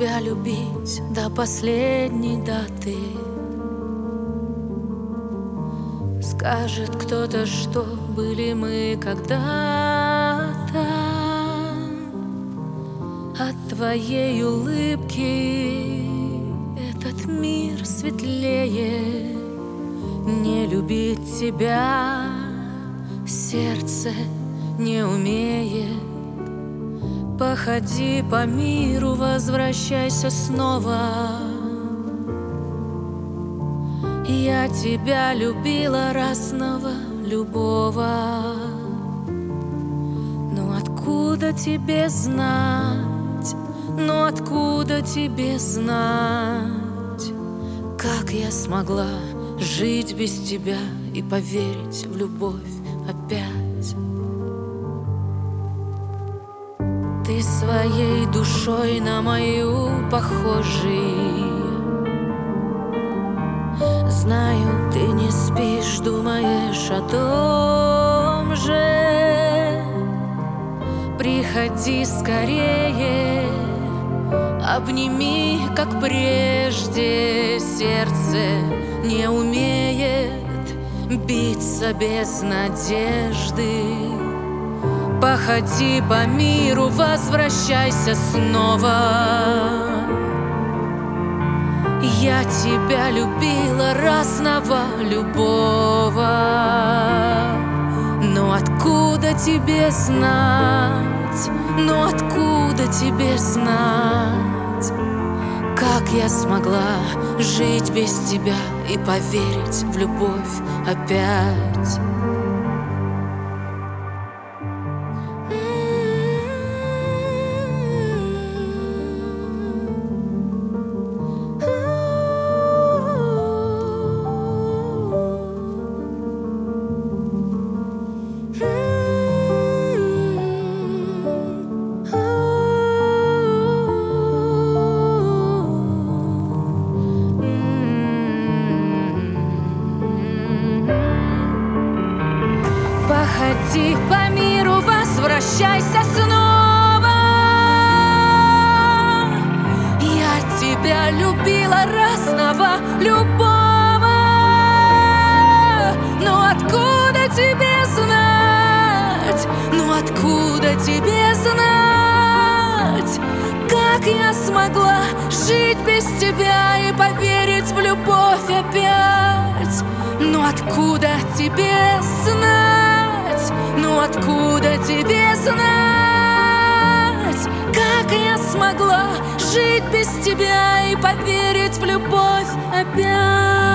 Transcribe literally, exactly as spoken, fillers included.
тебя любить до последней даты. Скажет кто-то, что были мы когда-то. От твоей улыбки этот мир светлее. Не любить тебя сердце не умеет. Походи по миру, возвращайся снова. Я тебя любила разного, любого. Но откуда тебе знать, но откуда тебе знать, как я смогла жить без тебя и поверить в любовь опять? Ты своей душой на мою похожий. Знаю, ты не спишь, думаешь о том же. Приходи скорее, обними, как прежде. Сердце не умеет биться без надежды. Походи по миру, возвращайся снова. Я тебя любила разного, любого. Но откуда тебе знать, но откуда тебе знать, как я смогла жить без тебя и поверить в любовь опять? Походи по миру, возвращайся снова. Я тебя любила разного, любого. Но откуда тебе знать, ну откуда тебе знать, как я смогла жить без тебя и поверить в любовь опять? Ну откуда тебе знать, ну откуда тебе знать, как я смогла жить без тебя и поверить в любовь опять?